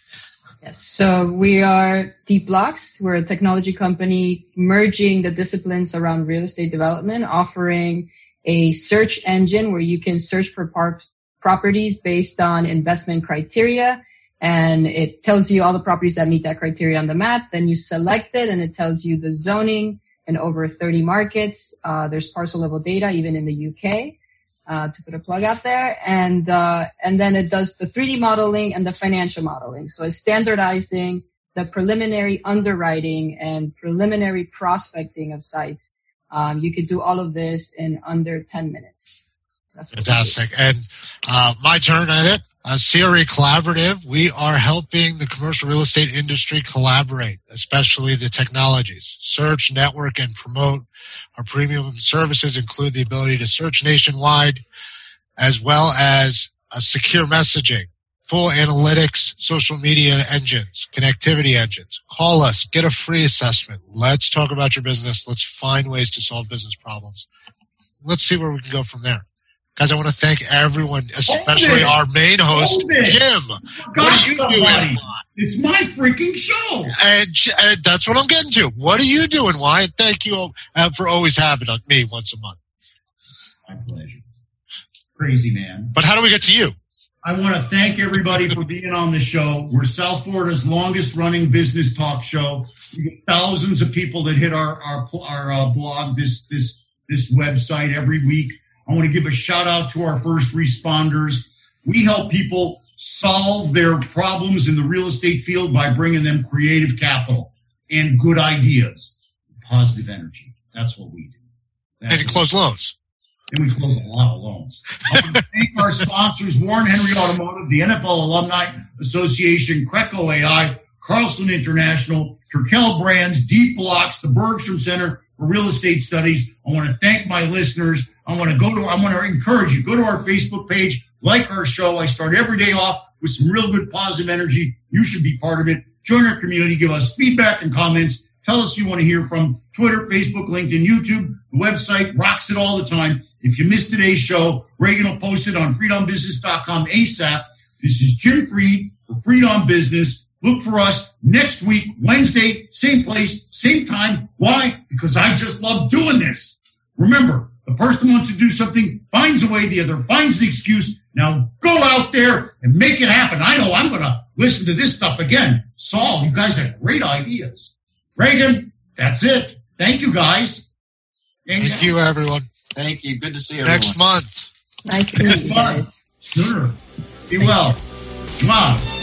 Yes. So we are Deep Blocks. We're a technology company merging the disciplines around real estate development, offering a search engine where you can search for par- properties based on investment criteria. And it tells you all the properties that meet that criteria on the map. Then you select it and it tells you the zoning in over thirty markets. Uh, there's parcel level data even in the U K, uh, to put a plug out there. And, uh, and then it does the three D modeling and the financial modeling. So it's standardizing the preliminary underwriting and preliminary prospecting of sites. Um, you could do all of this in under ten minutes. That's fantastic. And, uh, my turn at it. Uh, C R E Collaborative, we are helping the commercial real estate industry collaborate, especially the technologies. Search, network, and promote. Our premium services include the ability to search nationwide, as well as uh, secure messaging, full analytics, social media engines, connectivity engines. Call us, get a free assessment. Let's talk about your business. Let's find ways to solve business problems. Let's see where we can go from there. Guys, I want to thank everyone, especially our main host, Jim. What are you doing? It's my freaking show. And, and that's what I'm getting to. What are you doing, Wyatt? Thank you uh, for always having me once a month. My pleasure. Crazy, man. But how do we get to you? I want to thank everybody for being on the show. We're South Florida's longest running business talk show. We get thousands of people that hit our our, our uh, blog, this this this website every week. I want to give a shout out to our first responders. We help people solve their problems in the real estate field by bringing them creative capital and good ideas, positive energy. That's what we do. That's and you close loans. And we close a lot of loans. I want to thank our sponsors, Warren Henry Automotive, the N F L Alumni Association, Creco A I, Carlson International, Turkel Brands, Deep Blocks, the Bergstrom Center for Real Estate Studies. I want to thank my listeners. I want to go to, I want to encourage you, go to our Facebook page, like our show. I start every day off with some real good positive energy. You should be part of it. Join our community, give us feedback and comments. Tell us who you want to hear from. Twitter, Facebook, LinkedIn, YouTube. The website rocks it all the time. If you missed today's show, Reagan will post it on freedom business dot com ASAP. This is Jim Freed for Freedom Business. Look for us next week, Wednesday, same place, same time. Why? Because I just love doing this. Remember, the person who wants to do something finds a way, the other finds an excuse. Now go out there and make it happen. I know I'm going to listen to this stuff again. Saul, you guys have great ideas. Reagan, that's it. Thank you, guys. Thank, Thank you, everyone. Thank you. Good to see you. Next month. Nice to meet you guys. Sure. Be well. Come on.